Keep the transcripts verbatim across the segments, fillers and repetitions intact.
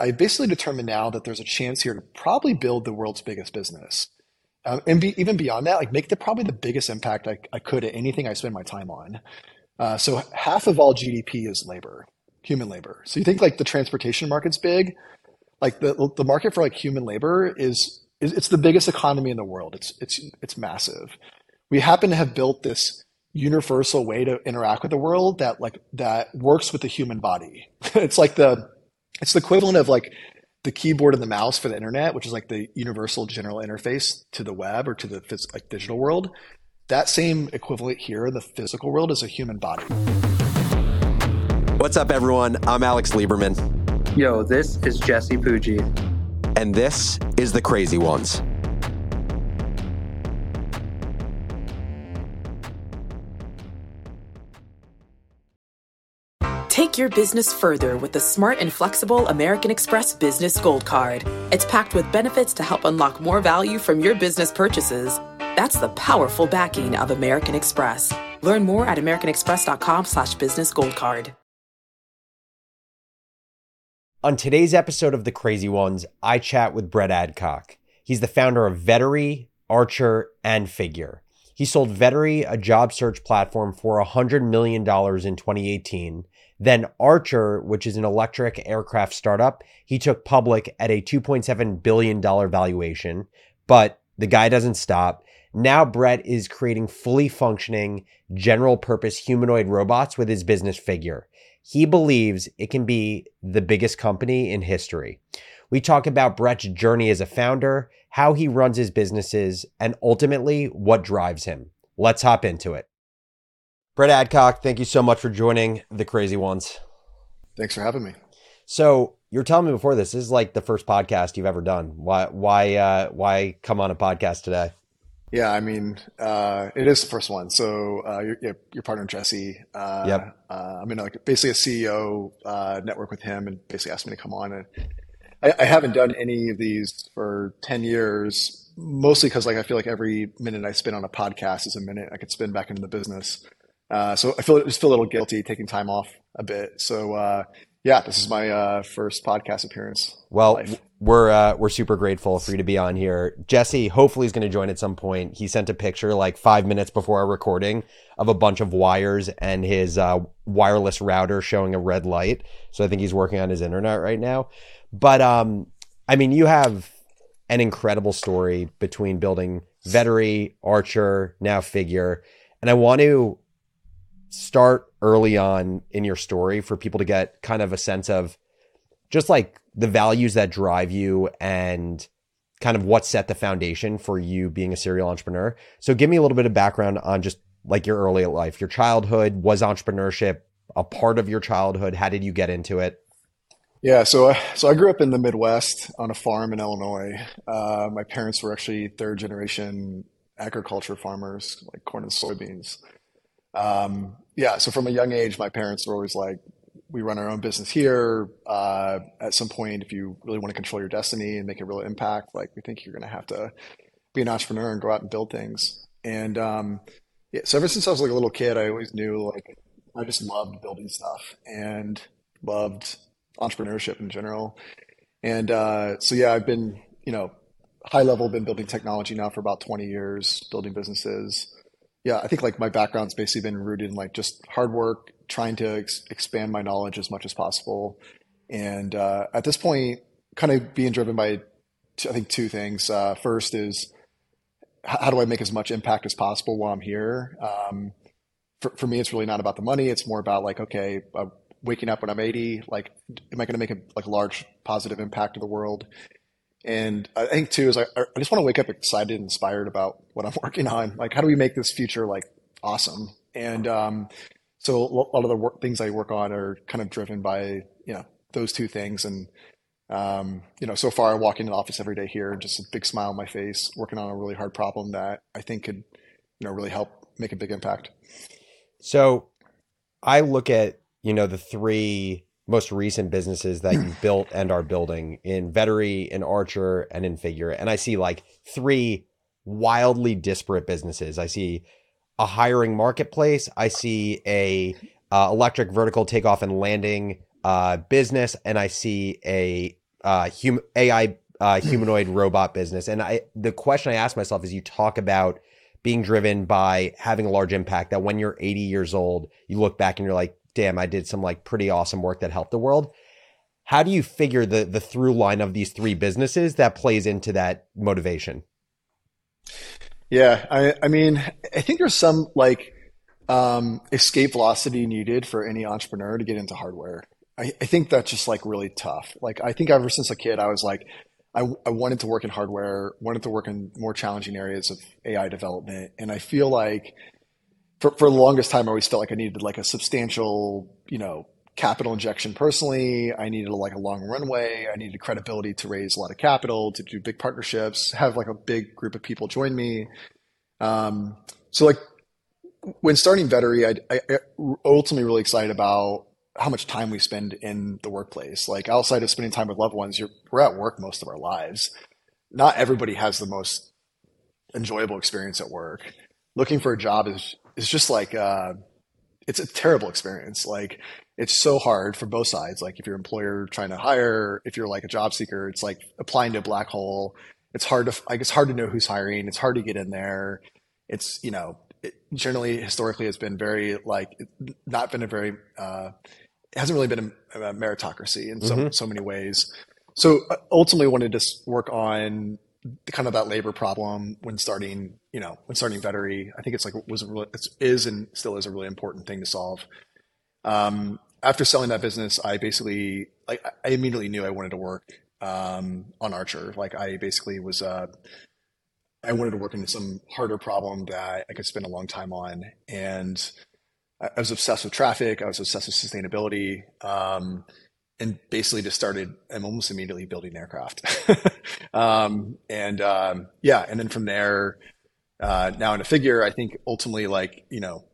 I basically determined now that there's a chance here to probably build the world's biggest business. Um, and be, even beyond that, like make the probably the biggest impact I, I could at anything I spend my time on. Uh, so half of all G D P is labor, human labor. So you think like the transportation market's big, like the the market for like human labor is, is it's the biggest economy in the world. It's it's it's massive. We happen to have built this universal way to interact with the world that like that works with the human body. It's like the it's the equivalent of like the keyboard and the mouse for the internet, which is like the universal general interface to the web or to the phys- like digital world. That same equivalent here in the physical world is a human body. What's up, everyone? I'm Alex Lieberman. Yo, this is Jesse Pujji. And this is The Crazy Ones. Take your business further with the smart and flexible American Express Business Gold Card. It's packed with benefits to help unlock more value from your business purchases. That's the powerful backing of American Express. Learn more at americanexpress.com slash business gold card. On today's episode of The Crazy Ones, I chat with Brett Adcock. He's the founder of Vettery, Archer, and Figure. He sold Vettery, a job search platform, for one hundred million dollars in twenty eighteen. Then Archer, which is an electric aircraft startup, he took public at a two point seven billion dollars valuation. But the guy doesn't stop. Now Brett is creating fully functioning, general-purpose humanoid robots with his business Figure. He believes it can be the biggest company in history. We talk about Brett's journey as a founder, how he runs his businesses, and ultimately what drives him. Let's hop into it. Brett Adcock, thank you so much for joining The Crazy Ones. Thanks for having me. So you're telling me before this, this is like the first podcast you've ever done. Why, why, uh, why come on a podcast today? Yeah, I mean, uh, it is the first one. So uh, your, your partner Jesse, uh, yep. uh, I'm in like basically a C E O uh, network with him, and basically asked me to come on. And I, I haven't done any of these for ten years, mostly because like I feel like every minute I spend on a podcast is a minute I could spend back into the business. Uh, so I feel I just feel a little guilty taking time off a bit. So uh, yeah, this is my uh, first podcast appearance. Well, we're uh, we're super grateful for you to be on here. Jesse hopefully is going to join at some point. He sent a picture like five minutes before our recording of a bunch of wires and his uh, wireless router showing a red light. So I think he's working on his internet right now. But um, I mean, you have an incredible story between building Vettery, Archer, now Figure, and I want to start early on in your story for people to get kind of a sense of just like the values that drive you and kind of what set the foundation for you being a serial entrepreneur. So give me a little bit of background on just like your early life, your childhood. Was entrepreneurship a part of your childhood? How did you get into it? Yeah, so uh, so I grew up in the Midwest on a farm in Illinois. Uh, my parents were actually third generation agriculture farmers, like corn and soybeans. Um, yeah, so from a young age, my parents were always like, we run our own business here. Uh, at some point, if you really want to control your destiny and make a real impact, like we think you're going to have to be an entrepreneur and go out and build things. And um, yeah, so ever since I was like a little kid, I always knew like I just loved building stuff and loved entrepreneurship in general. And uh, so yeah, I've been, you know, high level, been building technology now for about twenty years, building businesses. Yeah, I think like my background's basically been rooted in like just hard work, trying to ex- expand my knowledge as much as possible. And uh, at this point, kind of being driven by, t- I think, two things. Uh, first is h- how do I make as much impact as possible while I'm here? Um, for, for me, it's really not about the money. It's more about like, okay, uh, waking up when I'm eighty, like, am I going to make a like large positive impact to the world? And I think too is I, I just want to wake up excited and inspired about what I'm working on. Like, how do we make this future like awesome? And um, so a lot of the work, things I work on are kind of driven by, you know, those two things. And, um, you know, so far I walk into the office every day here, just a big smile on my face, working on a really hard problem that I think could, you know, really help make a big impact. So I look at, you know, the three most recent businesses that you've built and are building in Vettery, in Archer, and in Figure. And I see like three wildly disparate businesses. I see a hiring marketplace. I see a uh, electric vertical takeoff and landing uh, business. And I see a uh, hum- A I uh, humanoid robot business. And I, the question I ask myself is, you talk about being driven by having a large impact, that when you're eighty years old, you look back and you're like, damn, I did some like pretty awesome work that helped the world. How do you figure the the through line of these three businesses that plays into that motivation? Yeah, I, I mean, I think there's some like um, escape velocity needed for any entrepreneur to get into hardware. I, I think that's just like really tough. Like, I think ever since a kid, I was like, I, I wanted to work in hardware, wanted to work in more challenging areas of A I development. And I feel like for, for the longest time, I always felt like I needed like a substantial, you know, capital injection personally. I needed like a long runway. I needed credibility to raise a lot of capital, to do big partnerships, have like a big group of people join me. Um, so like when starting Vettery, I, I, I ultimately really excited about how much time we spend in the workplace. Like outside of spending time with loved ones, you're, we're at work most of our lives. Not everybody has the most enjoyable experience at work. Looking for a job is, is just like, uh, it's a terrible experience. Like it's so hard for both sides. Like if you're an employer trying to hire, if you're like a job seeker, it's like applying to a black hole. It's hard to, like, it's hard to know who's hiring. It's hard to get in there. It's, you know, it generally historically has been very like, not been a very, uh, it hasn't really been a, a meritocracy in so, mm-hmm. so many ways. So ultimately wanted to work on kind of that labor problem when starting, you know, when starting Vettery. I think it's like, was a really, it is and still is a really important thing to solve. Um, after selling that business, I basically, like, I immediately knew I wanted to work, um, on Archer. Like I basically was, uh, I wanted to work into some harder problem that I could spend a long time on. And I was obsessed with traffic. I was obsessed with sustainability. Um, and basically just started, I'm almost immediately building aircraft. um, and, um, yeah. And then from there, uh, now in a Figure, I think ultimately like, you know,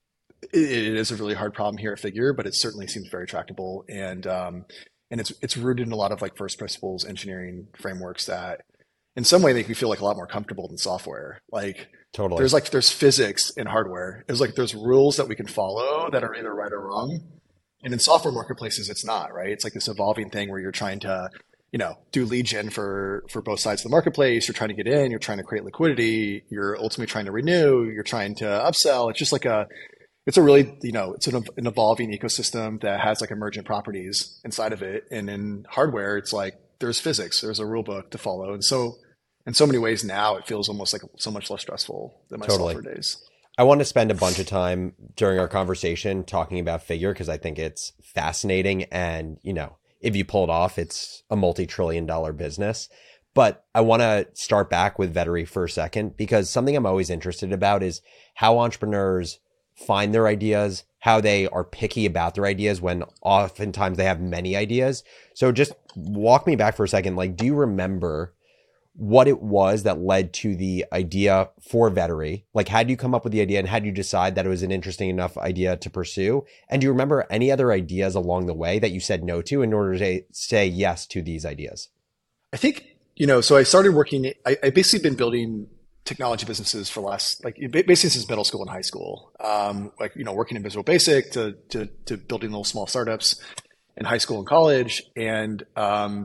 it, it is a really hard problem here at Figure, but it certainly seems very tractable. And, um, and it's, it's rooted in a lot of like first principles engineering frameworks that in some way make me feel like a lot more comfortable than software. Like, totally. There's like, there's physics in hardware. It's like, there's rules that we can follow that are either right or wrong. And in software marketplaces, it's not, right? It's like this evolving thing where you're trying to, you know, do lead gen for, for both sides of the marketplace. You're trying to get in, you're trying to create liquidity. You're ultimately trying to renew, you're trying to upsell. It's just like a, it's a really, you know, it's an, an evolving ecosystem that has like emergent properties inside of it. And in hardware, it's like, there's physics, there's a rule book to follow. And so in so many ways now, it feels almost like so much less stressful than my totally. software days. I want to spend a bunch of time during our conversation talking about Figure because I think it's fascinating. And, you know, if you pull it off, it's a multi-trillion dollar business. But I want to start back with Vettery for a second, because something I'm always interested about is how entrepreneurs find their ideas, how they are picky about their ideas when oftentimes they have many ideas. So just walk me back for a second. Like, do you remember what it was that led to the idea for Vettery? Like, how did you come up with the idea, and how did you decide that it was an interesting enough idea to pursue? And do you remember any other ideas along the way that you said no to in order to say yes to these ideas? I think, you know, so I started working, I, I basically been building technology businesses for last, like basically since middle school and high school. Um, like, you know, working in Visual Basic to, to, to building little small startups in high school and college. And, um,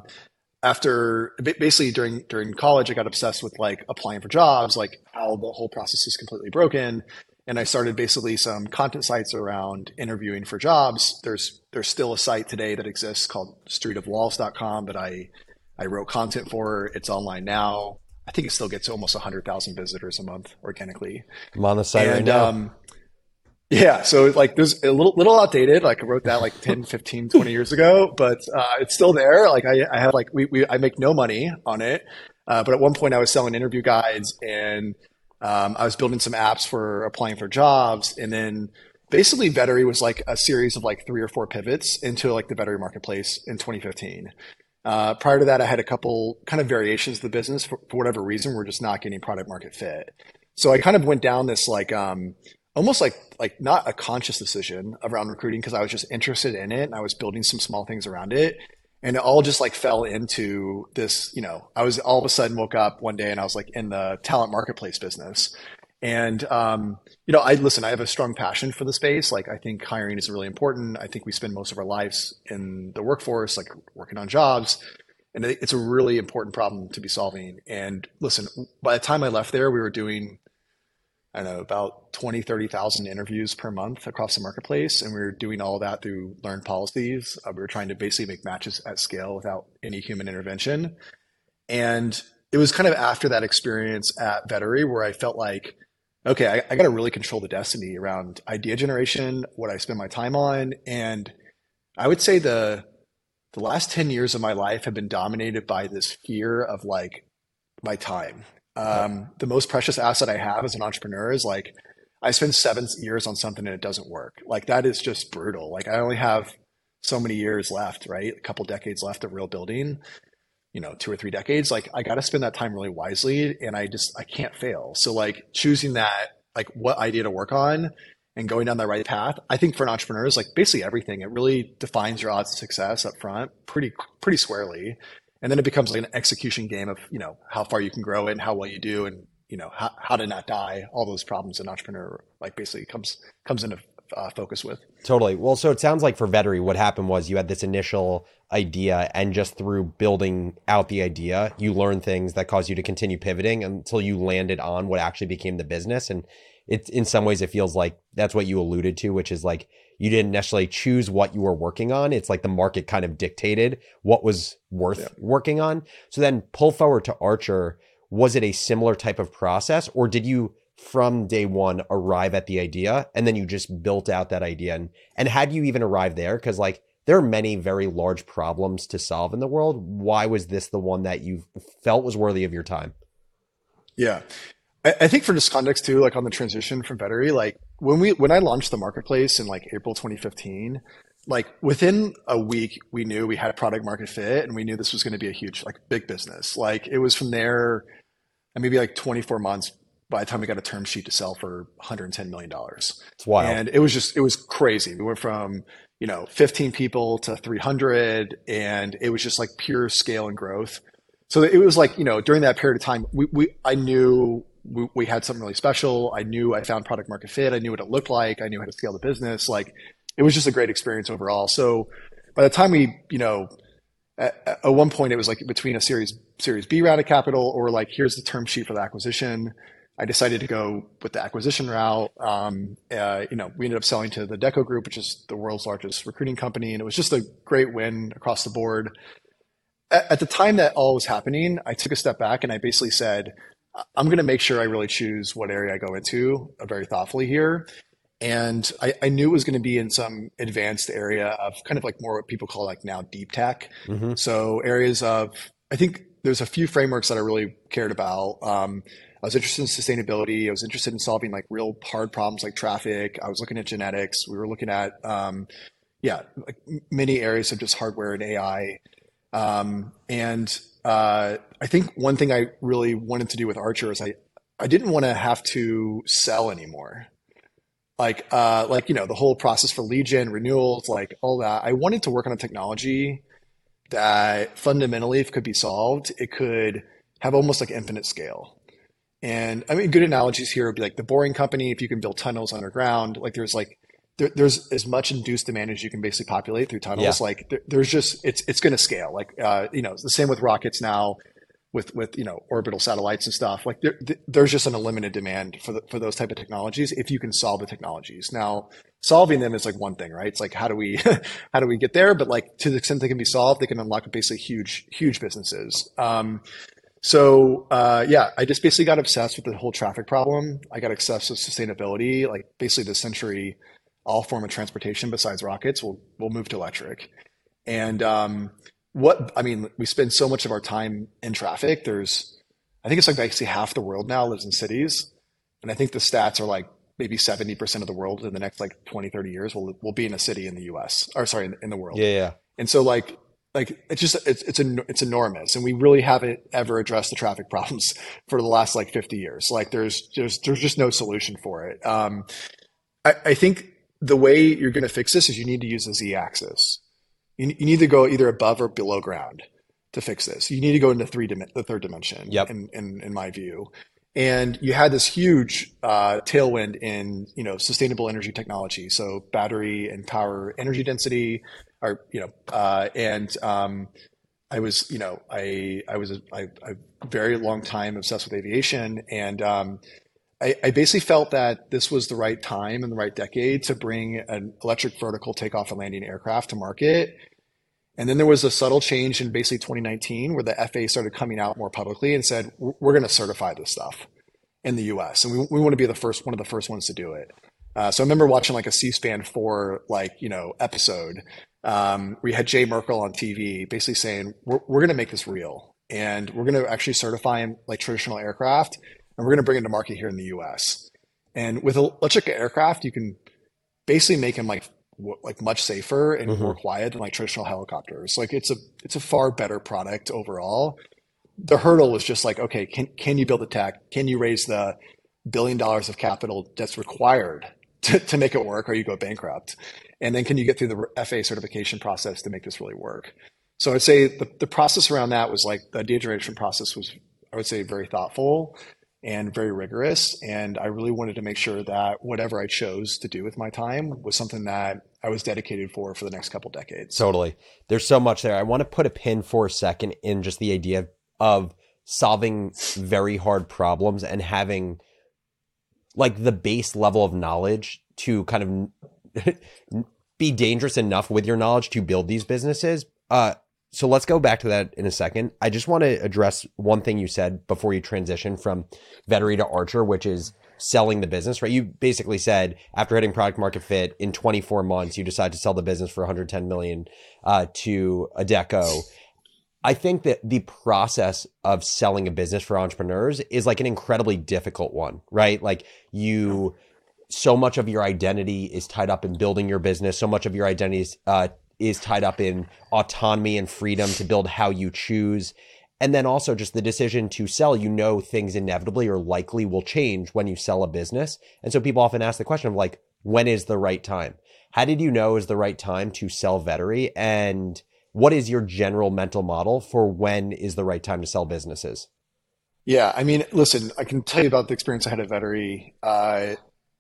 after basically during, during college, I got obsessed with like applying for jobs, like how the whole process is completely broken. And I started basically some content sites around interviewing for jobs. There's, there's still a site today that exists called street of walls dot com that I, I wrote content for. It's online now. I think it still gets almost a hundred thousand visitors a month organically. I'm on the site and, right now. Um, yeah. So like there's a little, little outdated. Like I wrote that like ten, fifteen, twenty years ago, but, uh, it's still there. Like I, I have like, we, we, I make no money on it. Uh, but at one point I was selling interview guides, and, um, I was building some apps for applying for jobs. And then basically Vettery was like a series of like three or four pivots into like the Vettery marketplace in twenty fifteen. Uh, prior to that, I had a couple kind of variations of the business for, for whatever reason. We're just not getting product market fit. So I kind of went down this like, um, almost like, like not a conscious decision around recruiting, because I was just interested in it and I was building some small things around it. And it all just like fell into this, you know, I was all of a sudden woke up one day and I was like in the talent marketplace business. And, um, you know, I listen, I have a strong passion for the space. Like, I think hiring is really important. I think we spend most of our lives in the workforce, like working on jobs. And it's a really important problem to be solving. And listen, by the time I left there, we were doing, I don't know, about twenty, thirty thousand interviews per month across the marketplace. And we were doing all of that through learned policies. Uh, we were trying to basically make matches at scale without any human intervention. And it was kind of after that experience at Vettery where I felt like, okay, I, I got to really control the destiny around idea generation, what I spend my time on. And I would say the the last ten years of my life have been dominated by this fear of like my time. Um, the most precious asset I have as an entrepreneur is like, I spend seven years on something and it doesn't work. Like that is just brutal. Like I only have so many years left, right? A couple decades left of real building, you know, two or three decades. Like I got to spend that time really wisely, and I just, I can't fail. So like choosing that, like what idea to work on and going down the right path. I think for an entrepreneur is like basically everything. It really defines your odds of success up front pretty, pretty squarely. And then it becomes like an execution game of, you know, how far you can grow it and how well you do, and, you know, how, how to not die. All those problems an entrepreneur like basically comes, comes into uh, focus with. Totally. Well, so it sounds like for Vettery, what happened was you had this initial idea, and just through building out the idea, you learned things that caused you to continue pivoting until you landed on what actually became the business. And it's, in some ways, it feels like that's what you alluded to, which is like, you didn't necessarily choose what you were working on. It's like the market kind of dictated what was worth yeah. working on. So then pull forward to Archer, was it a similar type of process, or did you from day one arrive at the idea and then you just built out that idea? And, and how do you even arrive there? Because like there are many very large problems to solve in the world. Why was this the one that you felt was worthy of your time? Yeah. I, I think for just context too, like on the transition from Vettery, like when we, when I launched the marketplace in like April twenty fifteen, like within a week, we knew we had product market fit, and we knew this was going to be a huge, like big business. Like it was from there, and maybe like twenty-four months by the time we got a term sheet to sell for one hundred ten million dollars. It's wild. And it was just, it was crazy. We went from, you know, fifteen people to three hundred, and it was just like pure scale and growth. So it was like, you know, during that period of time, we, we I knew we, we had something really special. I knew I found product market fit. I knew what it looked like. I knew how to scale the business. Like it was just a great experience overall. So by the time we, you know, at, at one point it was like between a series, series B round of capital, or like, here's the term sheet for the acquisition. I decided to go with the acquisition route. Um, uh, you know, we ended up selling to the Deco Group, which is the world's largest recruiting company. And it was just a great win across the board. At, at the time that all was happening, I took a step back and I basically said, I'm going to make sure I really choose what area I go into uh, very thoughtfully here. And I, I knew it was going to be in some advanced area of kind of like more what people call like now deep tech. Mm-hmm. So areas of, I think there's a few frameworks that I really cared about. Um, I was interested in sustainability. I was interested in solving like real hard problems like traffic. I was looking at genetics. We were looking at, um, yeah, like many areas of just hardware and A I. Um, and uh, I think one thing I really wanted to do with Archer is I, I didn't want to have to sell anymore. Like, uh, like, you know, the whole process for lead gen, renewals, like all that. I wanted to work on a technology that fundamentally, if it could be solved, it could have almost like infinite scale. And I mean, good analogies here would be like the Boring Company. If you can build tunnels underground, like there's like, there, there's as much induced demand as you can basically populate through tunnels. Yeah. Like there, there's just, it's, it's going to scale. Like, uh, you know, it's the same with rockets now with, with, you know, orbital satellites and stuff. Like there, there's just an unlimited demand for the, for those type of technologies if you can solve the technologies. Now, solving them is like one thing, right? It's like, how do we, how do we get there? But like to the extent they can be solved, they can unlock basically huge, huge businesses. Um, So, uh, yeah, I just basically got obsessed with the whole traffic problem. I got obsessed with sustainability, like basically this century, all form of transportation besides rockets will, will move to electric. And, um, what, I mean, we spend so much of our time in traffic. There's, I think it's like basically half the world now lives in cities. And I think the stats are like maybe seventy percent of the world in the next like twenty, thirty years will, will be in a city in the U S or sorry, in, in the world. Yeah. Yeah. And so like, Like it's just it's it's an, it's enormous, and we really haven't ever addressed the traffic problems for the last like fifty years. Like there's there's there's just no solution for it. Um, I, I think the way you're going to fix this is you need to use the z-axis. You, you need to go either above or below ground to fix this. You need to go into three dim- the third dimension. Yep. In, in in my view, and you had this huge uh, tailwind in you know sustainable energy technology, so battery and power energy density. Or, you know, uh, and um, I was, you know, I I was a, I, a very long time obsessed with aviation, and um, I, I basically felt that this was the right time and the right decade to bring an electric vertical takeoff and landing aircraft to market. And then there was a subtle change in basically twenty nineteen where the F A A started coming out more publicly and said, we're going to certify this stuff in the U S. And we, we want to be the first, one of the first ones to do it. Uh, so I remember watching like a C-SPAN four, like, you know, episode um, where you had Jay Merkel on T V basically saying, we're, we're going to make this real, and we're going to actually certify like traditional aircraft, and we're going to bring it to market here in the U S. And with electric aircraft, you can basically make them like like much safer and mm-hmm. more quiet than like traditional helicopters. Like it's a it's a far better product overall. The hurdle was just like, okay, can can you build the tech? Can you raise the billion dollars of capital that's required to, to make it work, or you go bankrupt? And then can you get through the F A A certification process to make this really work? So I'd say the, the process around that was like the idea generation process was, I would say, very thoughtful and very rigorous. And I really wanted to make sure that whatever I chose to do with my time was something that I was dedicated for for the next couple decades. Totally. There's so much there. I want to put a pin for a second in just the idea of solving very hard problems and having like the base level of knowledge to kind of be dangerous enough with your knowledge to build these businesses. Uh, So let's go back to that in a second. I just want to address one thing you said before you transition from Vettery to Archer, which is selling the business, right? You basically said after hitting product market fit in twenty-four months, you decide to sell the business for one hundred ten million dollars uh, to Adecco. I think that the process of selling a business for entrepreneurs is like an incredibly difficult one, right? Like you, so much of your identity is tied up in building your business. So much of your identity is, uh, is tied up in autonomy and freedom to build how you choose. And then also just the decision to sell, you know, things inevitably or likely will change when you sell a business. And so people often ask the question of like, when is the right time? How did you know is the right time to sell Vettery? And what is your general mental model for when is the right time to sell businesses? Yeah, I mean, listen, I can tell you about the experience I had at Vettery. Uh,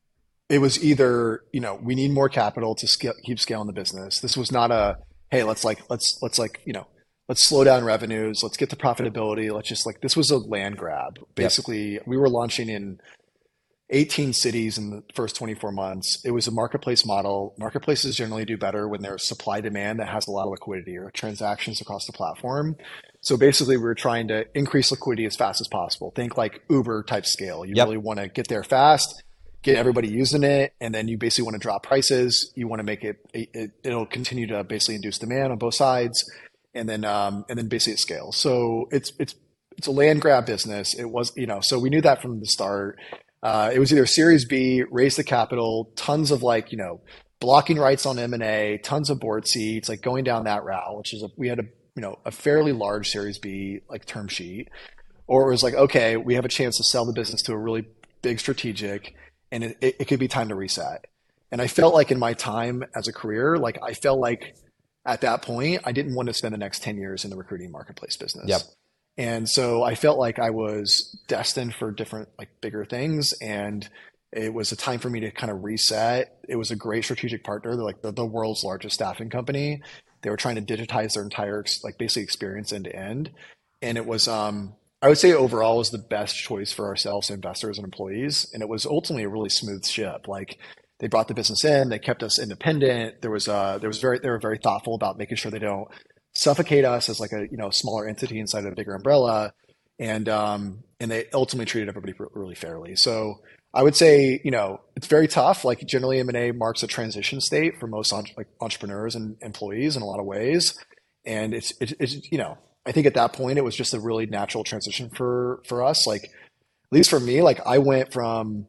It was either, you know, we need more capital to scale, keep scaling the business. This was not a, hey, let's like, let's, let's like, you know, let's slow down revenues. Let's get to profitability. Let's just like, this was a land grab. Basically, yep. We were launching in eighteen cities in the first twenty-four months. It was a marketplace model. Marketplaces generally do better when there's supply demand that has a lot of liquidity or transactions across the platform. So basically, we were trying to increase liquidity as fast as possible. Think like Uber type scale. You yep. really want to get there fast, get everybody using it, and then you basically want to drop prices. You want to make it, it it'll continue to basically induce demand on both sides, and then um, and then basically it scales. So it's it's it's a land grab business. It was, you know, so we knew that from the start. Uh, it was either Series B, raise the capital, tons of like, you know, blocking rights on M and A, tons of board seats, like going down that route, which is a, we had a you know a fairly large Series B like term sheet, or it was like, okay, we have a chance to sell the business to a really big strategic, and it, it, it could be time to reset. And I felt like in my time as a career, like I felt like at that point, I didn't want to spend the next ten years in the recruiting marketplace business. Yep. And so I felt like I was destined for different, like bigger things. And it was a time for me to kind of reset. It was a great strategic partner. They're like the, the world's largest staffing company. They were trying to digitize their entire, like basically experience end to end. And it was, um, I would say overall was the best choice for ourselves, investors and employees. And it was ultimately a really smooth ship. Like they brought the business in, they kept us independent. There was uh there was very, they were very thoughtful about making sure they don't suffocate us as like a, you know, smaller entity inside of a bigger umbrella. And, um, and they ultimately treated everybody really fairly. So I would say, you know, it's very tough. Like generally M and A marks a transition state for most on, like entrepreneurs and employees in a lot of ways. And it's, it's, it's, you know, I think at that point it was just a really natural transition for, for us. Like, at least for me, like I went from,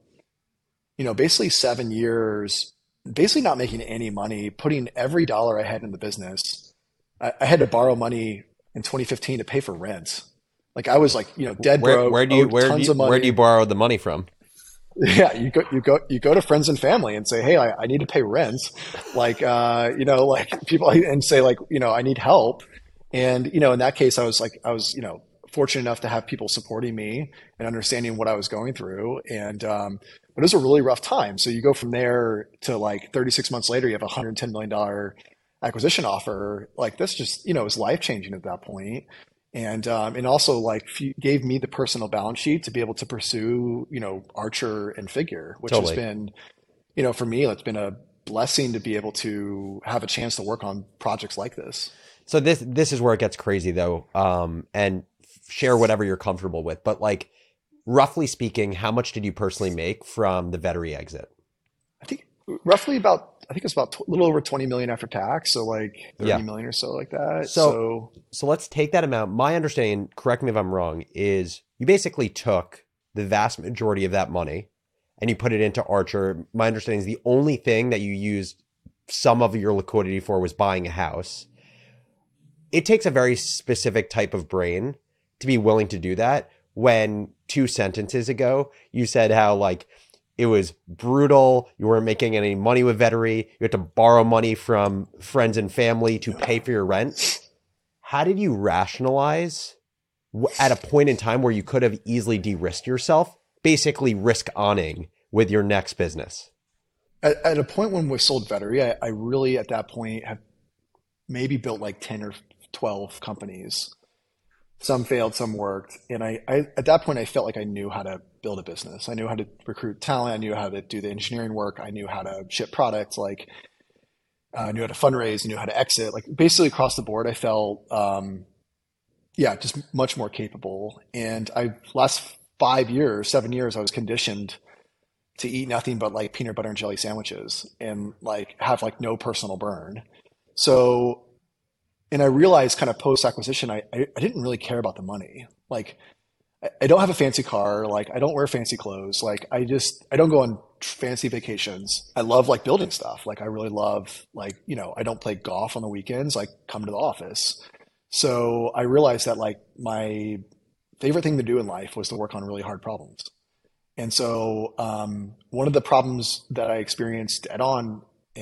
you know, basically seven years, basically not making any money, putting every dollar I had in the business. I had to borrow money in twenty fifteen to pay for rent. Like I was like, you know, dead where, broke. Where do you where do you, where do you borrow the money from? Yeah, you go you go you go to friends and family and say, hey, I, I need to pay rent. Like uh, you know, like people and say like, you know, I need help. And you know, in that case, I was like, I was you know fortunate enough to have people supporting me and understanding what I was going through. And um, but it was a really rough time. So you go from there to like thirty-six months later, you have a one hundred ten million dollars acquisition offer, like this just, you know, was life changing at that point. And, um, and also like f- gave me the personal balance sheet to be able to pursue, you know, Archer and Figure, which Totally. has been, you know, for me, it's been a blessing to be able to have a chance to work on projects like this. So this this is where it gets crazy though, um, and share whatever you're comfortable with. But like, roughly speaking, how much did you personally make from the Vettery exit? I think roughly about, I think it's about a little over twenty million after tax. So like thirty Yeah. million or so like that. So, So, so let's take that amount. My understanding, correct me if I'm wrong, is you basically took the vast majority of that money and you put it into Archer. My understanding is the only thing that you used some of your liquidity for was buying a house. It takes a very specific type of brain to be willing to do that. When two sentences ago, you said how like it was brutal. You weren't making any money with Vettery. You had to borrow money from friends and family to pay for your rent. How did you rationalize w- at a point in time where you could have easily de-risked yourself, basically risk owning with your next business? at, at a point when we sold Vettery, I, I really at that point have maybe built like ten or twelve companies. Some failed, some worked. And I, I, at that point, I felt like I knew how to build a business. I knew how to recruit talent. I knew how to do the engineering work. I knew how to ship products. Like uh, I knew how to fundraise. I knew how to exit. Like basically across the board, I felt, um, yeah, just much more capable. And I last five years, seven years, I was conditioned to eat nothing but like peanut butter and jelly sandwiches and like have like no personal burn. So. And I realized kind of post acquisition, I, I, I didn't really care about the money. Like, I, I don't have a fancy car. Like, I don't wear fancy clothes. Like, I just, I don't go on fancy vacations. I love like building stuff. Like, I really love, like, you know, I don't play golf on the weekends. I come to the office. So I realized that like my favorite thing to do in life was to work on really hard problems. And so um, one of the problems that I experienced head on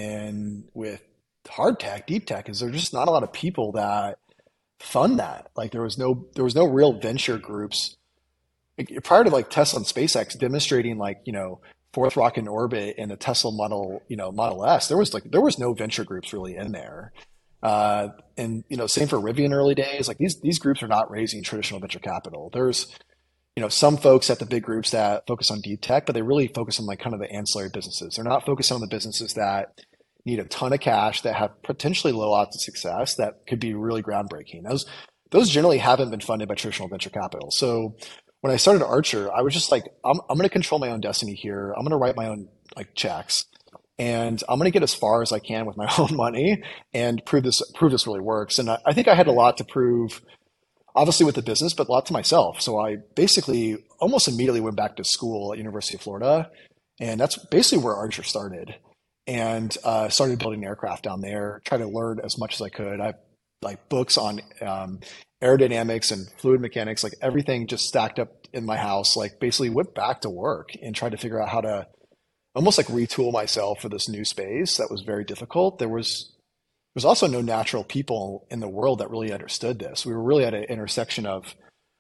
and with hard tech, deep tech, is there's just not a lot of people that fund that. Like there was no there was no real venture groups like, prior to like Tesla and SpaceX demonstrating like, you know, fourth rocket in orbit and the Tesla Model, you know, Model S. There was like there was no venture groups really in there. Uh, and you know, same for Rivian early days. Like these these groups are not raising traditional venture capital. There's you know some folks at the big groups that focus on deep tech, but they really focus on like kind of the ancillary businesses. They're not focused on the businesses that need a ton of cash, that have potentially low odds of success, that could be really groundbreaking. Those those generally haven't been funded by traditional venture capital. So when I started Archer, I was just like, I'm I'm going to control my own destiny here. I'm going to write my own like checks, and I'm going to get as far as I can with my own money and prove this prove this really works. And I, I think I had a lot to prove, obviously with the business, but a lot to myself. So I basically almost immediately went back to school at University of Florida, and that's basically where Archer started. And uh, started building aircraft down there, trying to learn as much as I could. I like books on um, aerodynamics and fluid mechanics, like everything just stacked up in my house. Like basically went back to work and tried to figure out how to almost like retool myself for this new space that was very difficult. There was there was also no natural people in the world that really understood this. We were really at an intersection of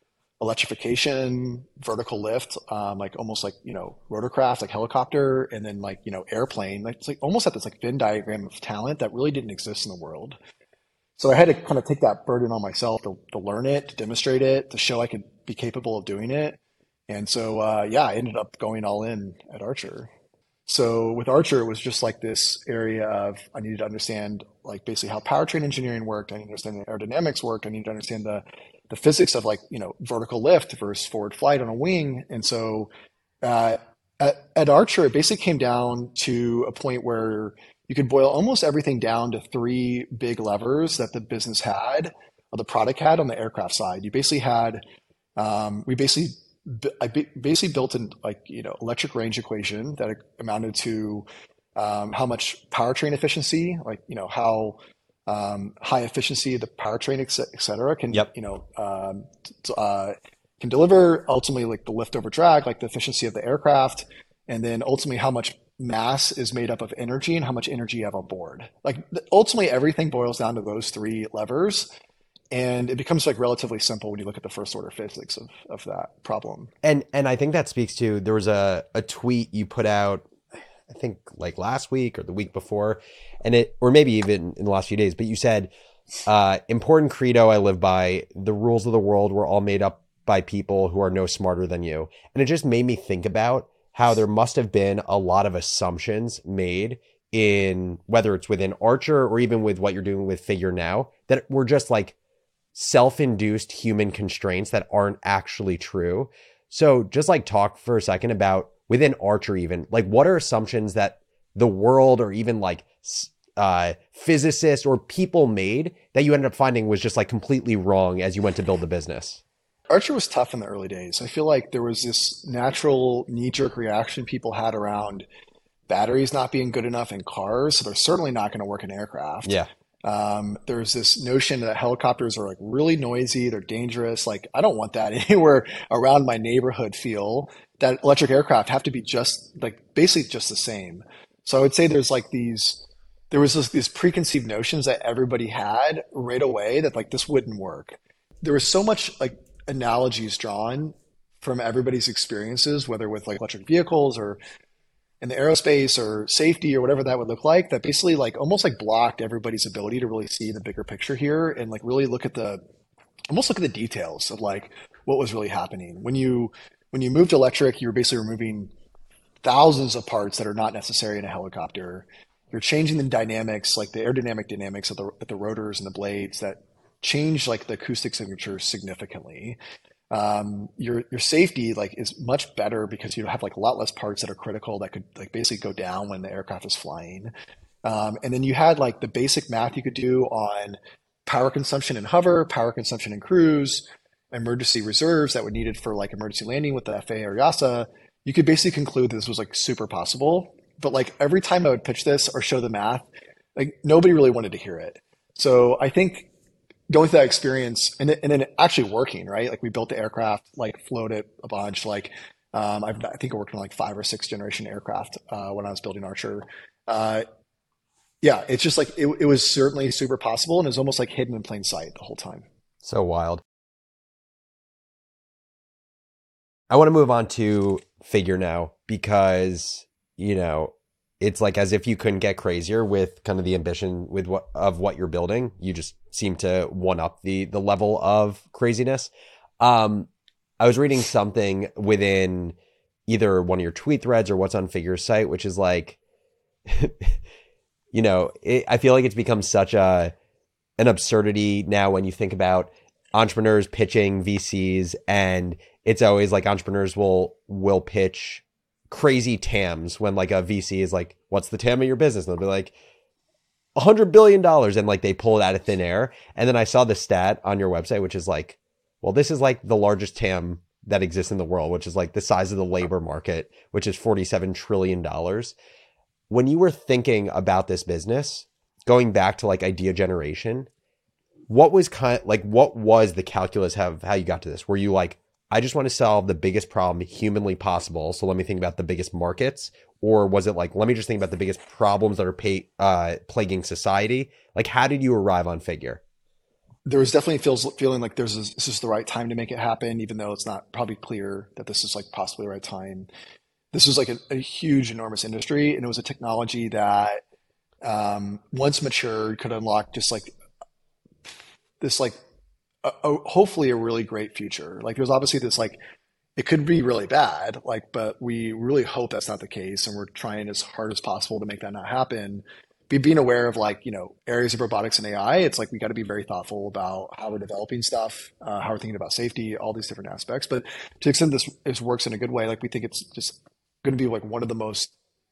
electrification, vertical lift, um, like almost like, you know, rotorcraft, like helicopter, and then like, you know, airplane. Like it's like almost at this like Venn diagram of talent that really didn't exist in the world. So I had to kind of take that burden on myself to, to learn it, to demonstrate it, to show I could be capable of doing it. And so, uh, yeah, I ended up going all in at Archer. So with Archer, it was just like this area of I needed to understand like basically how powertrain engineering worked. I needed to understand the aerodynamics work. I needed to understand the the physics of like, you know, vertical lift versus forward flight on a wing. And so uh, at, at Archer, it basically came down to a point where you could boil almost everything down to three big levers that the business had, or the product had on the aircraft side. You basically had, um, we basically, I basically built in like, you know, electric range equation that amounted to um, how much powertrain efficiency, like, you know, how um, high efficiency the powertrain, et cetera, can, Yep. you know, um, t- uh, can deliver, ultimately like the lift over drag, like the efficiency of the aircraft, and then ultimately how much mass is made up of energy and how much energy you have on board. Like ultimately everything boils down to those three levers, and it becomes like relatively simple when you look at the first order physics of, of that problem. And and I think that speaks to, there was a, a tweet you put out, I think like last week or the week before, and it, or maybe even in the last few days, but you said, uh, important credo I live by, the rules of the world were all made up by people who are no smarter than you. And it just made me think about how there must have been a lot of assumptions made in whether it's within Archer or even with what you're doing with Figure now, that were just like self-induced human constraints that aren't actually true. So just like talk for a second about within Archer, even like what are assumptions that the world or even like uh, physicists or people made that you ended up finding was just like completely wrong as you went to build the business? Archer was tough in the early days. I feel like there was this natural knee-jerk reaction people had around batteries not being good enough in cars, so they're certainly not going to work in aircraft. Yeah. Um, there's this notion that helicopters are like really noisy, they're dangerous. Like, I don't want that anywhere around my neighborhood feel. That electric aircraft have to be just like basically just the same. So I would say there's like these, there was this, these preconceived notions that everybody had right away that like this wouldn't work. There was so much like analogies drawn from everybody's experiences, whether with like electric vehicles or in the aerospace or safety or whatever that would look like, that basically like almost like blocked everybody's ability to really see the bigger picture here and like really look at the, almost look at the details of like what was really happening. When you, when you moved electric, you were basically removing thousands of parts that are not necessary in a helicopter. You're changing the dynamics, like the aerodynamic dynamics of the, at the rotors and the blades that change like the acoustic signature significantly. Um, your your safety like is much better because you have like a lot less parts that are critical that could like basically go down when the aircraft is flying. Um, and then you had like the basic math you could do on power consumption in hover, power consumption in cruise, emergency reserves that were needed for like emergency landing with the F A A or EASA. You could basically conclude that this was like super possible. But like every time I would pitch this or show the math, like nobody really wanted to hear it. So I think going through that experience and, and then actually working, right? Like we built the aircraft, like flown it a bunch. Like um, I've, I think I worked on like five or six generation aircraft uh, when I was building Archer. Uh, yeah, it's just like, it, it was certainly super possible and it was almost like hidden in plain sight the whole time. So wild. I want to move on to Figure now because, you know, it's like as if you couldn't get crazier with kind of the ambition with what of what you're building. You just seem to one up the the level of craziness. Um, I was reading something within either one of your tweet threads or what's on Figure's site, which is like, you know, it, I feel like it's become such a an absurdity now when you think about entrepreneurs pitching V Cs, and it's always like entrepreneurs will will pitch crazy T A Ms when like a V C is like, what's the T A M of your business? And they'll be like, a hundred billion dollars. And like, they pull it out of thin air. And then I saw the stat on your website, which is like, well, this is like the largest T A M that exists in the world, which is like the size of the labor market, which is forty-seven trillion dollars. When you were thinking about this business, going back to like idea generation, what was kind of like, what was the calculus of how you got to this? Were you like, I just want to solve the biggest problem humanly possible, so let me think about the biggest markets? Or was it like, let me just think about the biggest problems that are pay, uh, plaguing society? Like, how did you arrive on Figure? There was definitely feels feeling like there's a, this is the right time to make it happen, even though it's not probably clear that this is like possibly the right time. This was like a, a huge, enormous industry, and it was a technology that um, once matured could unlock just like this like A, a, hopefully a really great future. Like there's obviously this like, it could be really bad, like, but we really hope that's not the case. And we're trying as hard as possible to make that not happen. Be being aware of like, you know, areas of robotics and A I, it's like, we got to be very thoughtful about how we're developing stuff, uh, how we're thinking about safety, all these different aspects. But to the extent this, this works in a good way, like we think it's just going to be like one of the most,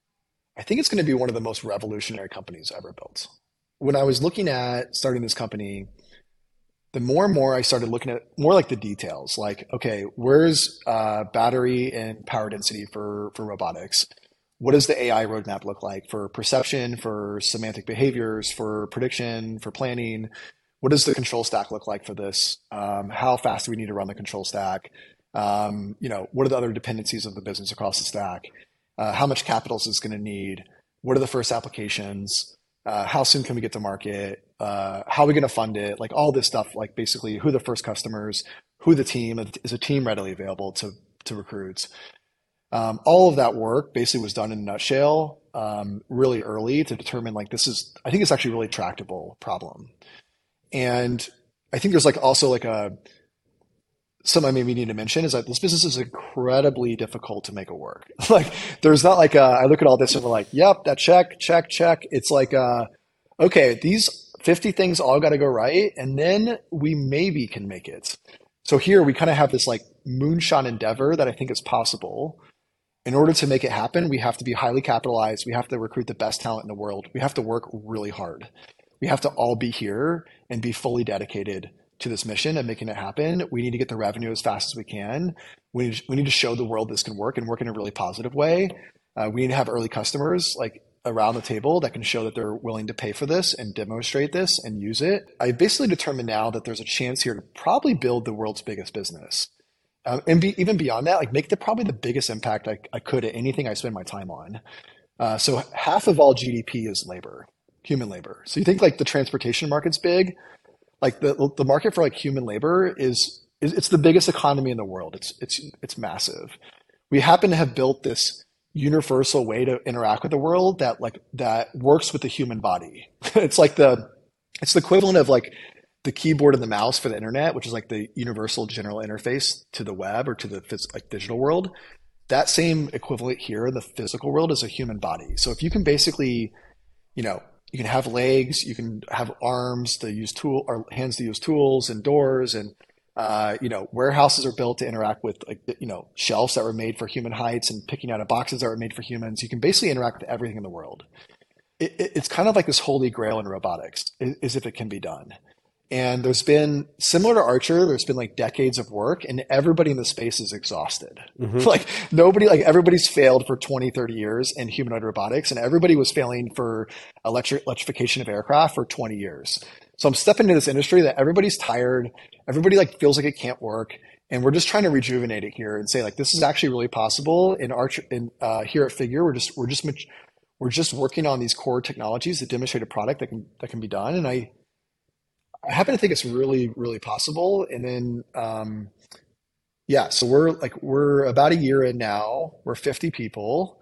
I think it's going to be one of the most revolutionary companies ever built. When I was looking at starting this company, the more and more I started looking at more like the details, like, okay, where's uh, battery and power density for, for robotics? What does the A I roadmap look like for perception, for semantic behaviors, for prediction, for planning? What does the control stack look like for this? Um, how fast do we need to run the control stack? Um, you know, what are the other dependencies of the business across the stack? Uh, how much capital is this going to need? What are the first applications? Uh, how soon can we get to market? Uh, how are we going to fund it? Like all this stuff, like basically who the first customers, who the team, is a team readily available to, to recruits. Um, all of that work basically was done in a nutshell, um, really early to determine like this is, I think it's actually a really tractable problem. And I think there's like also like a, something I maybe need to mention is that this business is incredibly difficult to make it work. Like there's not like a, I look at all this and we're like, yep, that check, check, check. It's like, uh, okay, these fifty things all got to go right. And then we maybe can make it. So here we kind of have this like moonshot endeavor that I think is possible. In order to make it happen, we have to be highly capitalized. We have to recruit the best talent in the world. We have to work really hard. We have to all be here and be fully dedicated to this mission and making it happen. We need to get the revenue as fast as we can. We need, we need to show the world this can work and work in a really positive way. Uh, we need to have early customers like around the table that can show that they're willing to pay for this and demonstrate this and use it. I basically determined now that there's a chance here to probably build the world's biggest business. Um, and be, even beyond that, like make the probably the biggest impact I, I could at anything I spend my time on. Uh, so half of all G D P is labor, human labor. So you think like the transportation market's big, like the the market for like human labor is, is it's the biggest economy in the world. It's it's it's massive. We happen to have built this universal way to interact with the world that like that works with the human body. It's like the it's the equivalent of like the keyboard and the mouse for the internet, which is like the universal general interface to the web or to the phys- like digital world. That same equivalent here in the physical world is a human body. So if you can basically, you know, you can have legs, you can have arms to use tool or hands to use tools and doors, and uh, you know, warehouses are built to interact with like you know shelves that were made for human heights and picking out of boxes that were made for humans. You can basically interact with everything in the world. It, it, it's kind of like this holy grail in robotics, is if it can be done. And there's been, similar to Archer, there's been like decades of work and everybody in the space is exhausted. Mm-hmm. Like nobody, like everybody's failed for twenty, thirty years in humanoid robotics and everybody was failing for electric, electrification of aircraft for twenty years. So I'm stepping into this industry that everybody's tired. Everybody like feels like it can't work. And we're just trying to rejuvenate it here and say like, this is actually really possible. In Archer, in, uh, here at Figure, we're just, we're just, we're just working on these core technologies that demonstrate a product that can, that can be done. And I, I happen to think it's really, really possible. And then, um, yeah, so we're like, we're about a year in now, we're fifty people.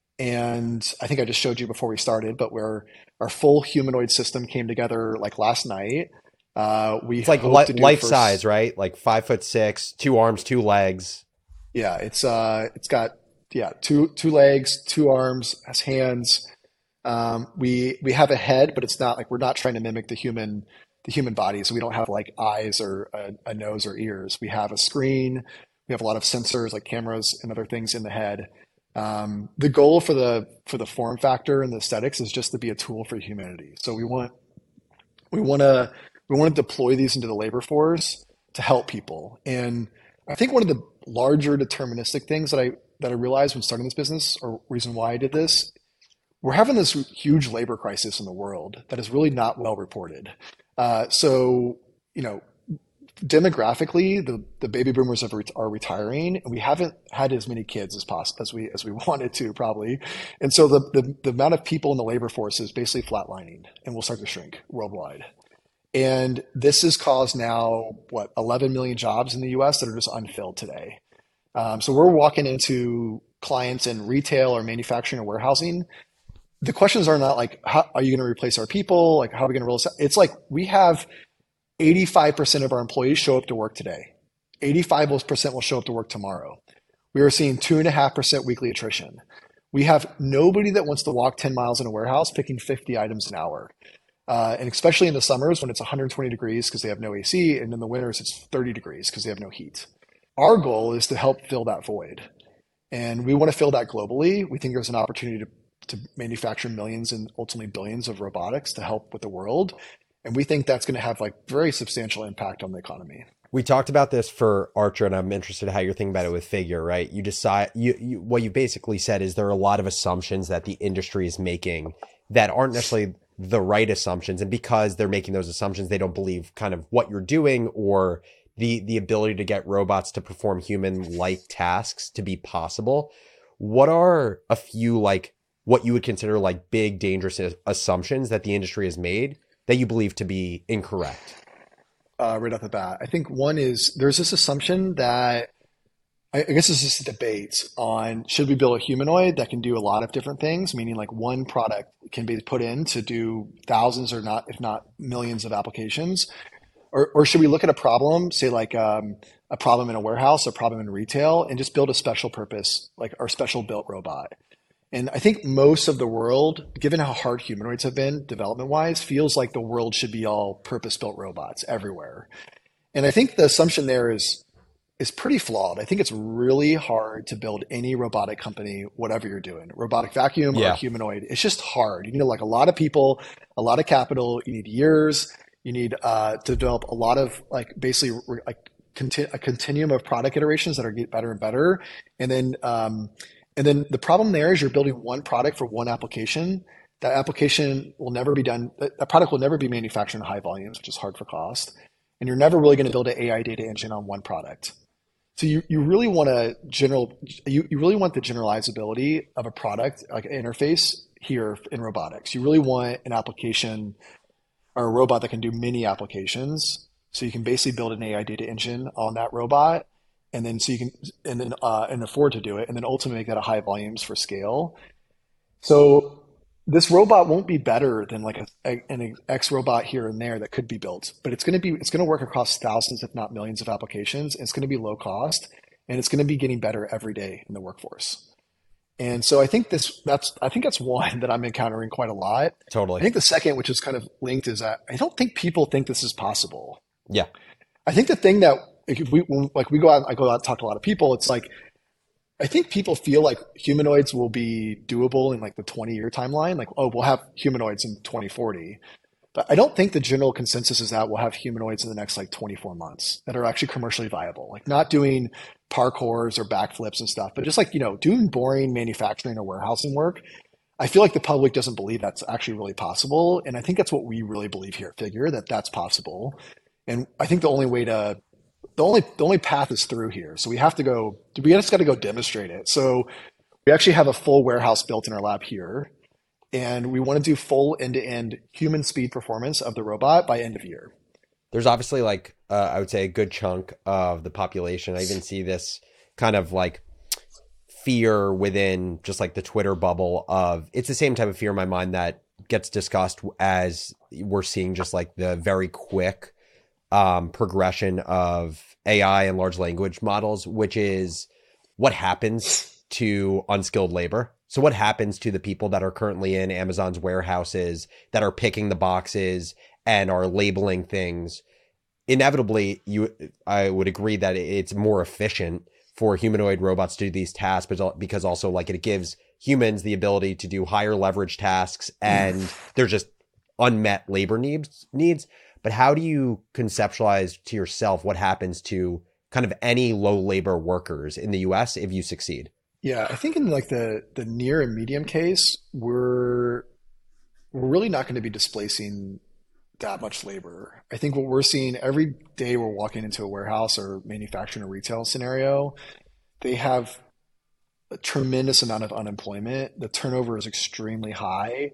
And I think I just showed you before we started, but we're, our full humanoid system came together like last night. Uh, we it's like li- life first... size, right? Like five foot six, two arms, two legs. Yeah. It's, uh, it's got, yeah, two, two legs, two arms, has hands. Um, we, we have a head, but it's not like, we're not trying to mimic the human the human body. So we don't have like eyes or a, a nose or ears. We have a screen. We have a lot of sensors like cameras and other things in the head. Um, the goal for the, for the form factor and the aesthetics is just to be a tool for humanity. So we want, we want to, we want to deploy these into the labor force to help people. And I think one of the larger deterministic things that I, that I realized when starting this business, or reason why I did this, we're having this huge labor crisis in the world that is really not well reported. Uh, so, you know, demographically, the, the baby boomers have re- are retiring, and we haven't had as many kids as possible as we as we wanted to, probably. And so the, the the amount of people in the labor force is basically flatlining, and will start to shrink worldwide. And this has caused now what eleven million jobs in the U S that are just unfilled today. Um, so we're walking into clients in retail or manufacturing or warehousing. The questions are not like, how are you going to replace our people? Like, how are we going to roll this out? It's like we have eighty-five percent of our employees show up to work today. eighty-five percent will show up to work tomorrow. We are seeing two and a half percent weekly attrition. We have nobody that wants to walk ten miles in a warehouse picking fifty items an hour. Uh, and especially in the summers when it's one hundred twenty degrees because they have no A C, and in the winters it's thirty degrees because they have no heat. Our goal is to help fill that void. And we want to fill that globally. We think there's an opportunity to to manufacture millions and ultimately billions of robotics to help with the world. And we think that's going to have like very substantial impact on the economy. We talked about this for Archer, and I'm interested in how you're thinking about it with Figure, right? You decide, you, you what you basically said is there are a lot of assumptions that the industry is making that aren't necessarily the right assumptions. And because they're making those assumptions, they don't believe kind of what you're doing or the, the ability to get robots to perform human-like tasks to be possible. What are a few like what you would consider like big, dangerous assumptions that the industry has made that you believe to be incorrect? Uh, right off the bat, I think one is there's this assumption that I I guess this is a debate on should we build a humanoid that can do a lot of different things, meaning like one product can be put in to do thousands or not, if not millions of applications, or or should we look at a problem, say like um, a problem in a warehouse, a problem in retail, and just build a special purpose, like our special built robot? And I think most of the world, given how hard humanoids have been development wise, feels like the world should be all purpose built robots everywhere. And I think the assumption there is is pretty flawed. I think it's really hard to build any robotic company, whatever you're doing, robotic vacuum Yeah. or humanoid. It's just hard. You need like a lot of people, a lot of capital. You need years. You need uh, to develop a lot of like basically like conti- a continuum of product iterations that are get better and better. And then um, and then the problem there is you're building one product for one application. That application will never be done. That that product will never be manufactured in high volumes, which is hard for cost. And you're never really going to build an A I data engine on one product. So you, you really want a general, you, you really want the generalizability of a product, like an interface here in robotics. You really want an application or a robot that can do many applications. So you can basically build an A I data engine on that robot, and then so you can and then uh, and afford to do it, and then ultimately make that at high volumes for scale. So this robot won't be better than like a, a, an X robot here and there that could be built, but it's going to be, it's going to work across thousands, if not millions of applications. And it's going to be low cost, and it's going to be getting better every day in the workforce. And so I think this, that's, I think that's one that I'm encountering quite a lot. Totally. I think the second, which is kind of linked, is that I don't think people think this is possible. Yeah. I think the thing that if we, when, like we go out, I go out and talk to a lot of people, it's like, I think people feel like humanoids will be doable in like the twenty year timeline. Like, oh, we'll have humanoids in twenty forty. But I don't think the general consensus is that we'll have humanoids in the next like twenty-four months that are actually commercially viable. Like not doing parkours or backflips and stuff, but just like, you know, doing boring manufacturing or warehousing work. I feel like the public doesn't believe that's actually really possible. And I think that's what we really believe here at Figure, that that's possible. And I think the only way to The only the only path is through here. So we have to go, we just got to go demonstrate it. So we actually have a full warehouse built in our lab here. And we want to do full end-to-end human speed performance of the robot by end of year. There's obviously like, uh, I would say a good chunk of the population. I even see this kind of like fear within just like the Twitter bubble of, it's the same type of fear in my mind that gets discussed as we're seeing just like the very quick Um, progression of A I and large language models, which is what happens to unskilled labor. So what happens to the people that are currently in Amazon's warehouses that are picking the boxes and are labeling things? Inevitably, you, I would agree that it's more efficient for humanoid robots to do these tasks, but because also like it gives humans the ability to do higher leverage tasks, and they're just unmet labor needs needs. But how do you conceptualize to yourself what happens to kind of any low labor workers in the U S if you succeed? Yeah, I think in like the the near and medium case, we're we're really not going to be displacing that much labor. I think what we're seeing every day we're walking into a warehouse or manufacturing or retail scenario, they have a tremendous amount of unemployment. The turnover is extremely high.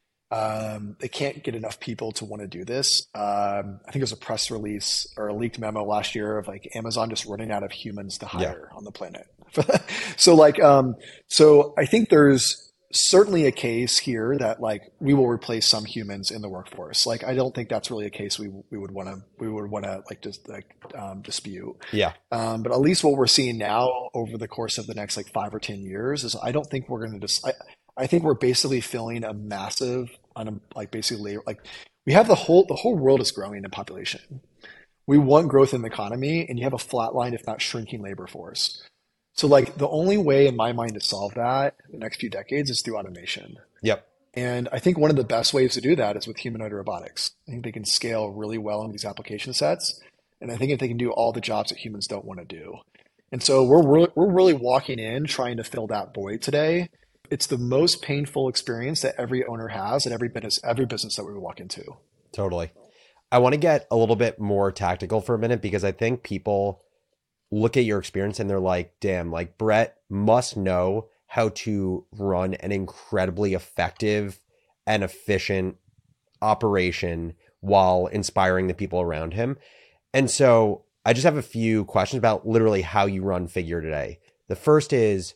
Um, they can't get enough people to want to do this. Um, I think it was a press release or a leaked memo last year of like Amazon just running out of humans to hire yeah. on the planet. so like, um, so I think there's certainly a case here that like we will replace some humans in the workforce. Like, I don't think that's really a case we we would want to we would want to like just like um, dispute. Yeah. Um, but at least what we're seeing now over the course of the next like five or ten years is I don't think we're going to just. I, I think we're basically filling a massive, un, like basically like we have the whole the whole world is growing in population. We want growth in the economy, and you have a flatline, if not shrinking, labor force. So like the only way in my mind to solve that in the next few decades is through automation. Yep. And I think one of the best ways to do that is with humanoid robotics. I think they can scale really well in these application sets, and I think if they can do all the jobs that humans don't want to do. And so we're really, we're really walking in trying to fill that void today. It's the most painful experience that every owner has at every business, every business that we walk into. Totally. I want to get a little bit more tactical for a minute, because I think people look at your experience and they're like, damn, like Brett must know how to run an incredibly effective and efficient operation while inspiring the people around him. And so I just have a few questions about literally how you run Figure today. The first is,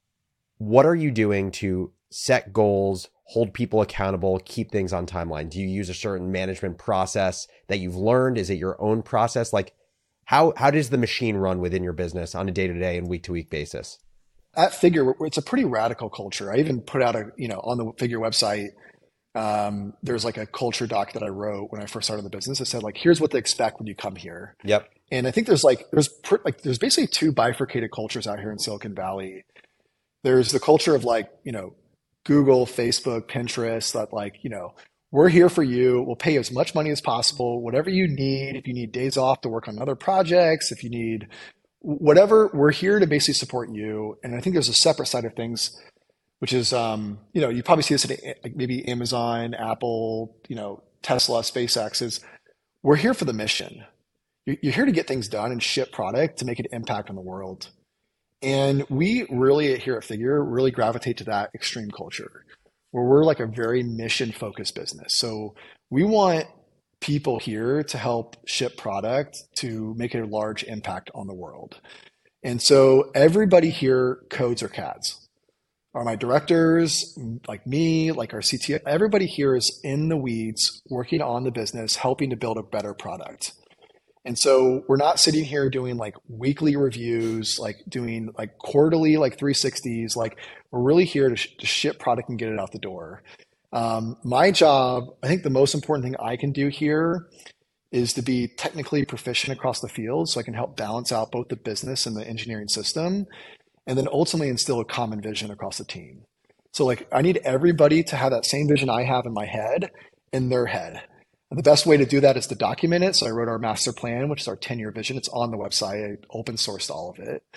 what are you doing to set goals, hold people accountable, keep things on timeline? Do you use a certain management process that you've learned? Is it your own process? Like how, how does the machine run within your business on a day-to-day and week-to-week basis? At Figure, it's a pretty radical culture. I even put out a, you know, on the Figure website, um, there's like a culture doc that I wrote when I first started the business. It said like, here's what to expect when you come here. Yep. And I think there's like, there's pr- like, there's basically two bifurcated cultures out here in Silicon Valley. There's the culture of like, you know, Google, Facebook, Pinterest, that like, you know, we're here for you. We'll pay you as much money as possible, whatever you need. If you need days off to work on other projects, if you need whatever, we're here to basically support you. And I think there's a separate side of things, which is, um, you know, you probably see this at like maybe Amazon, Apple, you know, Tesla, SpaceX is we're here for the mission. You're here to get things done and ship product to make an impact on the world. And we really here at Figure really gravitate to that extreme culture where we're like a very mission focused business. So we want people here to help ship product to make a large impact on the world. And so everybody here codes or C A Ds. Are my directors, like me, like our C T O, everybody here is in the weeds, working on the business, helping to build a better product. And so we're not sitting here doing like weekly reviews, like doing like quarterly, like three sixties. Like we're really here to, sh- to ship product and get it out the door. Um, my job, I think the most important thing I can do here is to be technically proficient across the field so I can help balance out both the business and the engineering system, and then ultimately instill a common vision across the team. So like I need everybody to have that same vision I have in my head in their head. And the best way to do that is to document it. So I wrote our master plan, which is our ten-year vision. It's on the website. I open sourced all of it.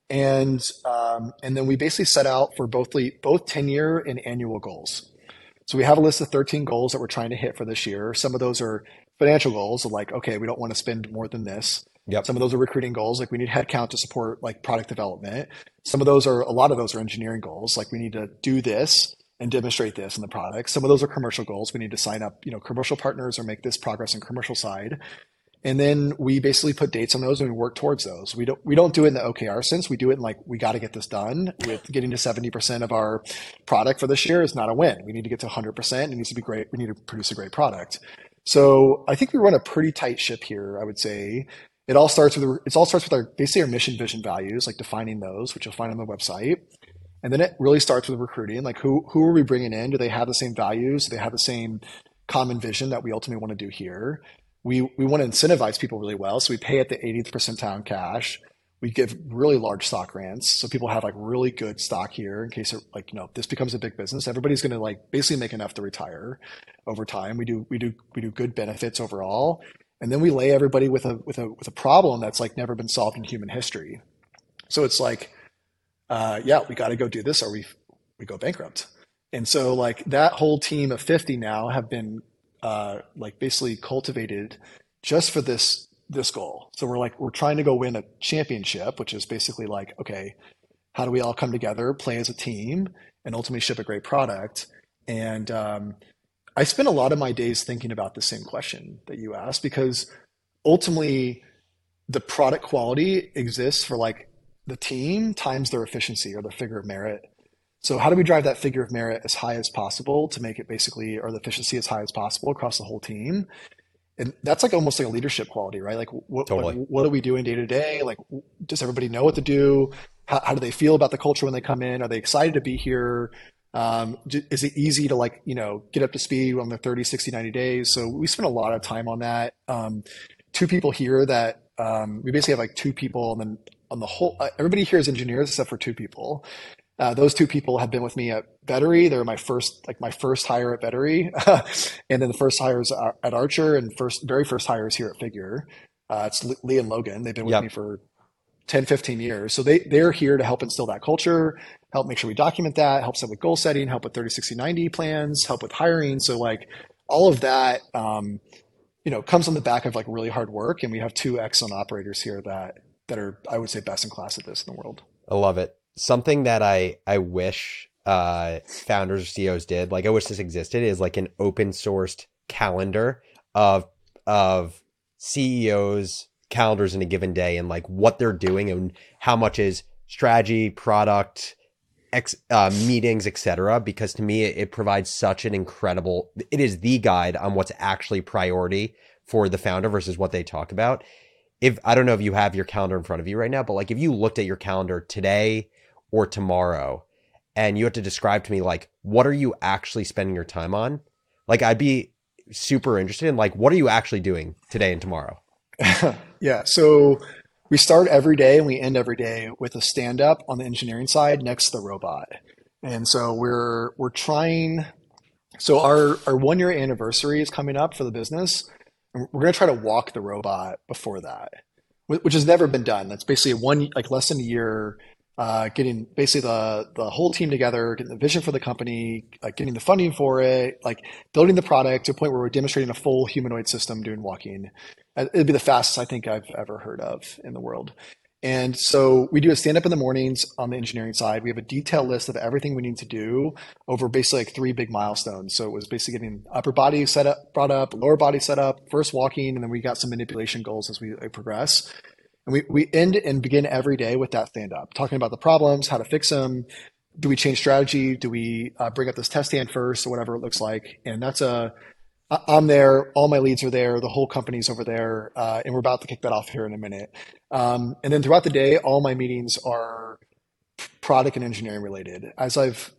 And um, and then we basically set out for both, both ten-year and annual goals. So we have a list of thirteen goals that we're trying to hit for this year. Some of those are financial goals, of like, okay, we don't want to spend more than this. Yep. Some of those are recruiting goals, like we need headcount to support like product development. Some of those are, a lot of those are engineering goals, like we need to do this and demonstrate this in the product. Some of those are commercial goals. We need to sign up, you know, commercial partners or make this progress in commercial side. And then we basically put dates on those and we work towards those. We don't we don't do it in the O K R sense. We do it in like, we got to get this done. With getting to seventy percent of our product for this year is not a win. We need to get to one hundred percent. It needs to be great. We need to produce a great product. So I think we run a pretty tight ship here, I would say. It all starts with, it all starts with our, basically our mission, vision, values, like defining those, which you'll find on the website. And then it really starts with recruiting. Like who, who are we bringing in? Do they have the same values? Do they have the same common vision that we ultimately want to do here? We, we want to incentivize people really well. So we pay at the eightieth percentile in cash. We give really large stock grants. So people have like really good stock here in case it, like, you know, if this becomes a big business, everybody's going to like basically make enough to retire over time. We do, we do, we do good benefits overall. And then we lay everybody with a, with a, with a problem that's like never been solved in human history. So it's like, uh, yeah, we got to go do this or we, we go bankrupt. And so like that whole team of fifty now have been, uh, like basically cultivated just for this, this goal. So we're like, we're trying to go win a championship, which is basically like, okay, how do we all come together, play as a team, and ultimately ship a great product? And um, I spend a lot of my days thinking about the same question that you asked, because ultimately the product quality exists for like the team times their efficiency or the figure of merit. So how do we drive that figure of merit as high as possible to make it basically, or the efficiency as high as possible across the whole team? And that's like almost like a leadership quality, right? Like what, Totally. what, what are we doing day to day? Like, does everybody know what to do? How, how do they feel about the culture when they come in? Are they excited to be here? Um, is it easy to like, you know, get up to speed on the thirty, sixty, ninety days? So we spend a lot of time on that. Um, two people here that, um, we basically have like two people, and then on the whole, uh, everybody here is engineers except for two people. Uh, those two people have been with me at Vettery. They're my first, like my first hire at Vettery. And then the first hires at Archer, and first, very first hires here at Figure. Uh, it's Lee and Logan. They've been with Yep. me for ten, fifteen years. So they, they're here to help instill that culture, help make sure we document that, help set with goal setting, help with thirty, sixty, ninety plans, help with hiring. So like all of that, um, you know, comes on the back of like really hard work. And we have two excellent operators here that, that are, I would say, best in class at this in the world. I love it. Something that I, I wish uh, founders or C E Os did, like I wish this existed, is like an open sourced calendar of of C E Os calendars in a given day and like what they're doing and how much is strategy, product, ex, uh, meetings, et cetera. Because to me, it, it provides such an incredible, it is the guide on what's actually priority for the founder versus what they talk about. If I don't know if you have your calendar in front of you right now, but like if you looked at your calendar today or tomorrow and you had to describe to me, like, what are you actually spending your time on? Like, I'd be super interested in like, what are you actually doing today and tomorrow? Yeah. So we start every day and we end every day with a stand up on the engineering side next to the robot. And so we're, we're trying, so our, our one year anniversary is coming up for the business. And we're going to try to walk the robot before that, which has never been done. That's basically one, like less than a year, uh, getting basically the, the whole team together, getting the vision for the company, like getting the funding for it, like building the product to a point where we're demonstrating a full humanoid system doing walking. It'd be the fastest I think I've ever heard of in the world. And so we do a stand up in the mornings on the engineering side. We have a detailed list of everything we need to do over basically like three big milestones. So it was basically getting upper body set up, brought up, lower body set up, first walking, and then we got some manipulation goals as we progress. And we, we end and begin every day with that stand up, talking about the problems, how to fix them. Do we change strategy? Do we uh, bring up this test stand first or whatever it looks like? And that's a, I'm there. All my leads are there. The whole company's over there. Uh, and we're about to kick that off here in a minute. Um, and then throughout the day, all my meetings are product and engineering related. As I've,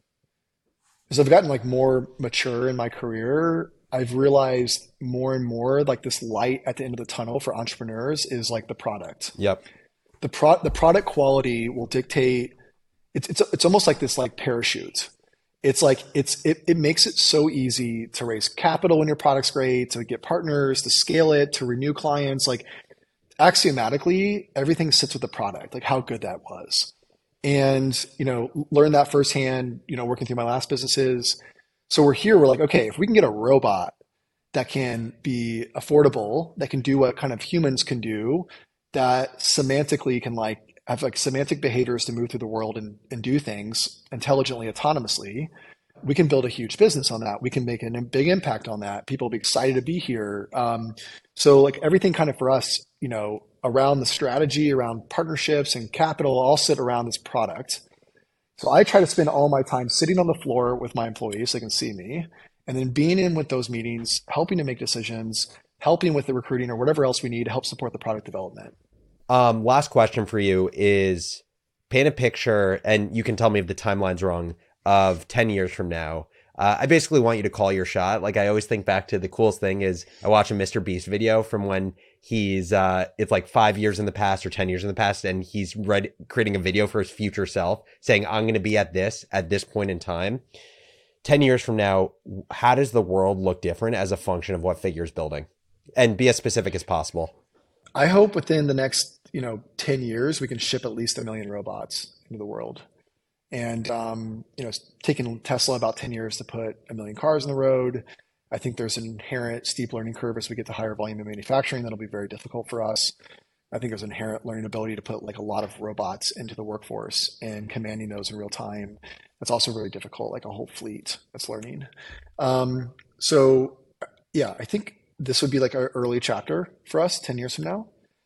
as I've gotten like more mature in my career, I've realized more and more like this light at the end of the tunnel for entrepreneurs is like the product. Yep. The pro the product quality will dictate. It's, it's, it's almost like this like parachute. It's like, it's, it, it makes it so easy to raise capital when your product's great, to get partners, to scale it, to renew clients. Like axiomatically, everything sits with the product, like how good that was. And, you know, learn that firsthand, you know, working through my last businesses. So we're here, we're like, okay, if we can get a robot that can be affordable, that can do what kind of humans can do, that semantically can like, have like semantic behaviors to move through the world and, and do things intelligently, autonomously, we can build a huge business on that. We can make a big impact on that. People will be excited to be here. Um, so like everything kind of for us, you know, around the strategy, around partnerships and capital, all sit around this product. So I try to spend all my time sitting on the floor with my employees so they can see me, and then being in with those meetings, helping to make decisions, helping with the recruiting or whatever else we need to help support the product development. Um, last question for you is paint a picture, and you can tell me if the timeline's wrong, of ten years from now. Uh, I basically want you to call your shot. Like I always think back to the coolest thing is I watch a Mister Beast video from when he's, uh, it's like five years in the past or ten years in the past. And he's read, creating a video for his future self saying, I'm going to be at this, at this point in time. ten years from now, how does the world look different as a function of what Figure's building? And be as specific as possible. I hope within the next, you know, ten years, we can ship at least a million robots into the world. And, um, you know, it's taken Tesla about ten years to put a million cars on the road. I think there's an inherent steep learning curve as we get to higher volume of manufacturing. That'll be very difficult for us. I think there's an inherent learning ability to put like a lot of robots into the workforce and commanding those in real time. That's also really difficult, like a whole fleet that's learning. Um, so yeah, I think this would be like our early chapter for us ten years from now.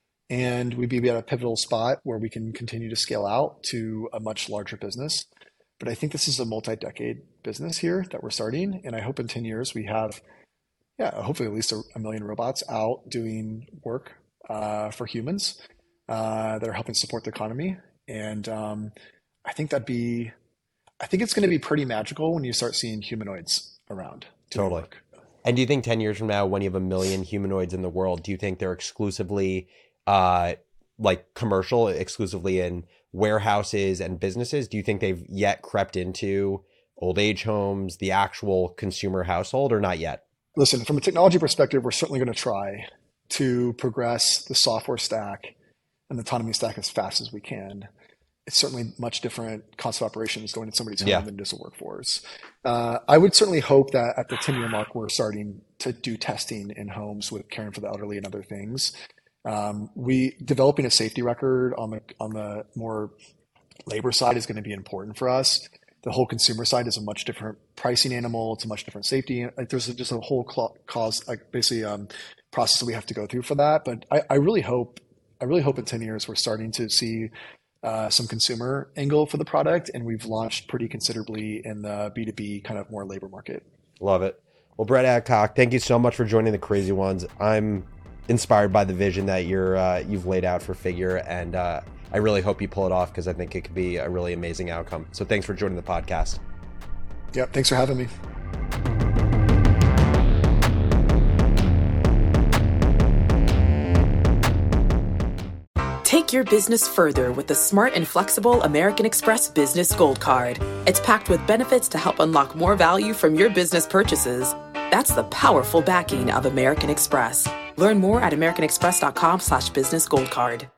And we'd be at a pivotal spot where we can continue to scale out to a much larger business. But I think this is a multi-decade business here that we're starting. And I hope in ten years we have, yeah, hopefully at least a, a million robots out doing work uh, for humans uh, that are helping support the economy. And um, I think that'd be, I think it's going to be pretty magical when you start seeing humanoids around doing Totally. work. And do you think ten years from now, when you have a million humanoids in the world, do you think they're exclusively uh, like commercial, exclusively in warehouses and businesses? Do you think they've yet crept into old age homes, the actual consumer household, or not yet? Listen, from a technology perspective, we're certainly going to try to progress the software stack and the autonomy stack as fast as we can. It's certainly much different cost of operations going to somebody's home Yeah. than just a workforce. Uh, I would certainly hope that at the ten-year mark, we're starting to do testing in homes with caring for the elderly and other things. Um, we developing a safety record on the on the more labor side is going to be important for us. The whole consumer side is a much different pricing animal. It's a much different safety. Like there's just a whole cl- cause, like basically um, process that we have to go through for that. But I, I really hope I really hope in ten years we're starting to see uh, some consumer angle for the product, and we've launched pretty considerably in the B two B kind of more labor market. Love it. Well, Brett Adcock, thank you so much for joining the Crazy Ones. I'm inspired by the vision that you're uh, you've laid out for Figure, and uh, I really hope you pull it off because I think it could be a really amazing outcome. So thanks for joining the podcast. Yeah, thanks for having me. Take your business further with the smart and flexible American Express Business Gold Card. It's packed with benefits to help unlock more value from your business purchases. That's the powerful backing of American Express. Learn more at americanexpress.com slash business gold card.